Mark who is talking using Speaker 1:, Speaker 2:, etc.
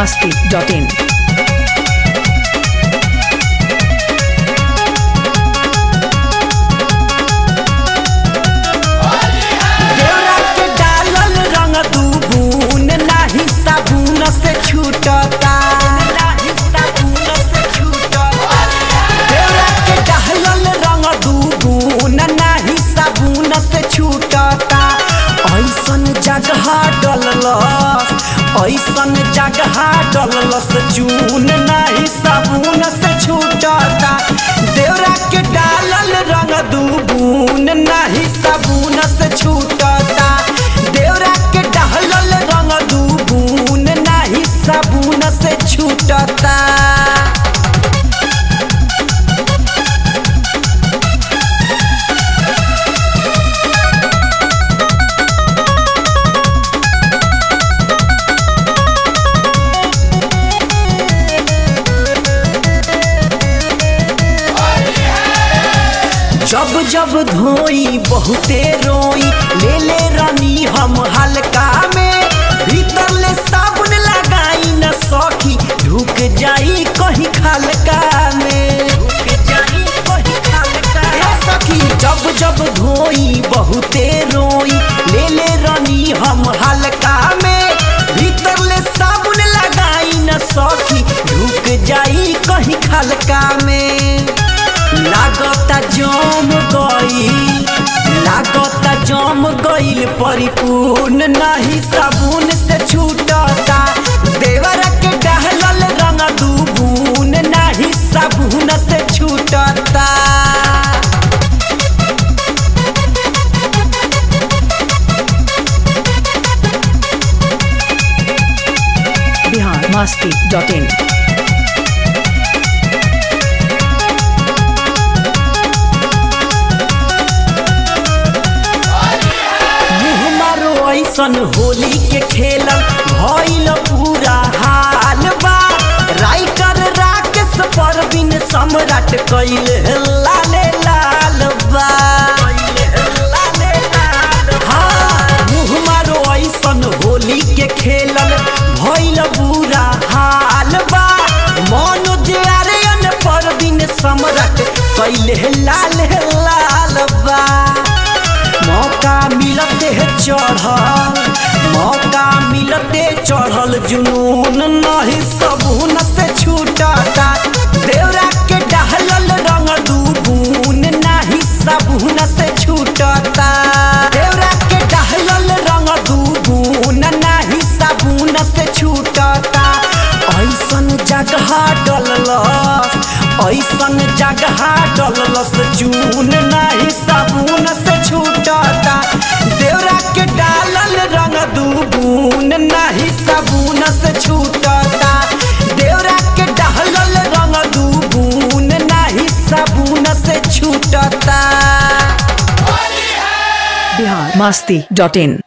Speaker 1: biharmasti.in
Speaker 2: ऐसन जगह डललस जून नहीं साबुन से छूटता देवरा के डालल रंग दूबून नहीं साबुन से छूटता देवरा के डालल रंग दूबून नहीं साबुन से छूटता जब जब धोई बहुते रोई ले ले रानी हम हल्का में भीतर ले साबुन लगाई न सखी ढुक जाई कहीं खलका में सखी जब जब धोई बहुते रोई ले ले रानी हम हल्का में भीतर ले साबुन लगाई न सखी ढुक जाई कहीं खलका में लागता जम गईल परिपूर्ण नहीं साबुन से छूटता देवर के डहलल रंग दूबून नहीं साबुन से छूटता
Speaker 1: biharmasti.in
Speaker 2: ऐसन होली के खेलल भइल पूरा हाल बा राइटर राकेश परवीन सम्राट कइल लाले लाल बा मुँह मारो ऐसन होली के खेलल भइल पूरा हाल बा मनोज आर्यन परवीन सम्राट कइल लाल लाल बा मौका मिलते चढ़ल जुनून नहीं साबुन से छूटता देवरा के डहलल रंग दूबून नहीं साबुन से छूटता देवरा के डहलल रंग दूबून नहीं साबुन से छूटता ऐसन जगह डललस जून नहीं साबुन से छूटता देवरा के डालल रंग दूबून नहीं साबुन से छूटता देवरा के डालल रंग दूबून नहीं साबुन से छूटता
Speaker 1: biharmasti.in